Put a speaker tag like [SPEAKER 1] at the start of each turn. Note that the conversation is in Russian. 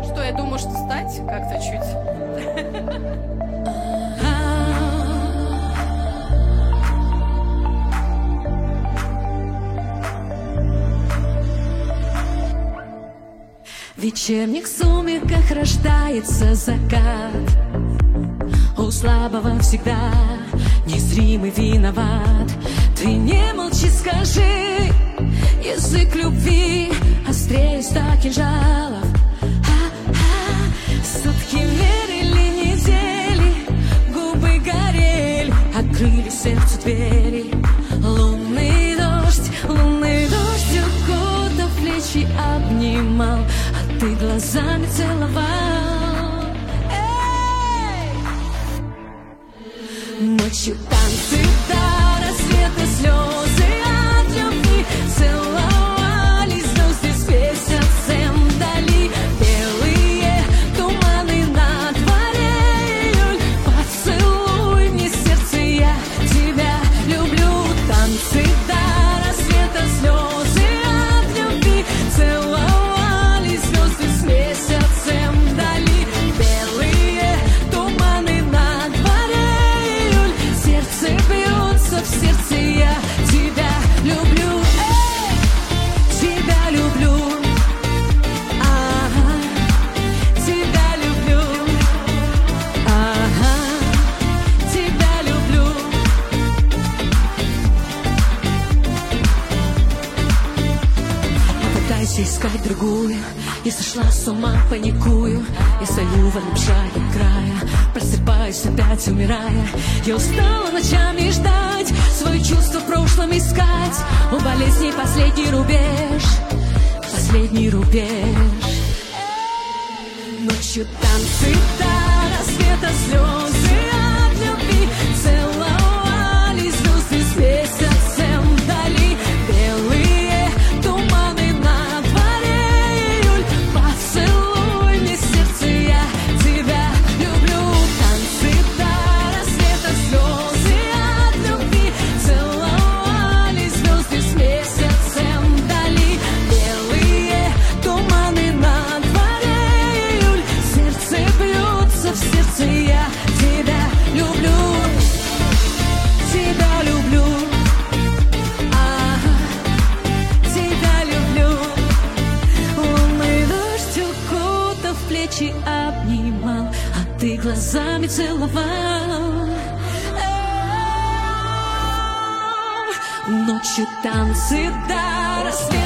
[SPEAKER 1] Что, я думаю, что стать как-то чуть...
[SPEAKER 2] В вечерних сумерках рождается закат. У слабого всегда незримый виноват. Ты не молчи, скажи, язык любви острее 100 кинжалов. Сутки мерили, недели, губы горели, открыли сердцу двери. Лунный дождь укутав плечи обнимал, а ты глазами целовал. Ночью танцы до рассвета, слезы от любви, целовались звезды с месяцем вдали. Белые туманы на дворе, июль, поцелуй мне сердце, я тебя люблю. Танцы до рассвета, слезы от любви, целовались звезды с месяцем вдали. Белые туманы на дворе, сердце бьется в сердце, я тебя люблю, тебя люблю, ага, тебя люблю, ага, тебя люблю. Я пытаюсь искать другую, я сошла с ума, паникую, я стою в одном шаге от края, просыпаюсь опять, умирая. Я устала ночами ждать, свои чувства в прошлом искать. У болезней последний рубеж, последний рубеж. Ночью танцы до рассвета, слезы от любви, целовались звезды с месяцем вдали. Белые туманы на дворе, июль, поцелуй мне сердце, я тебя люблю. Танцы до рассвета, слезы от любви, целовались звезды с месяцем вдали. Белые туманы на дворе, июль, сердце бьется в сердце, я тебя люблю, тебя люблю, ага, тебя люблю. Лунный дождь укутав плечи обнимал, а ты глазами целовал. Ночью танцы до рассвета.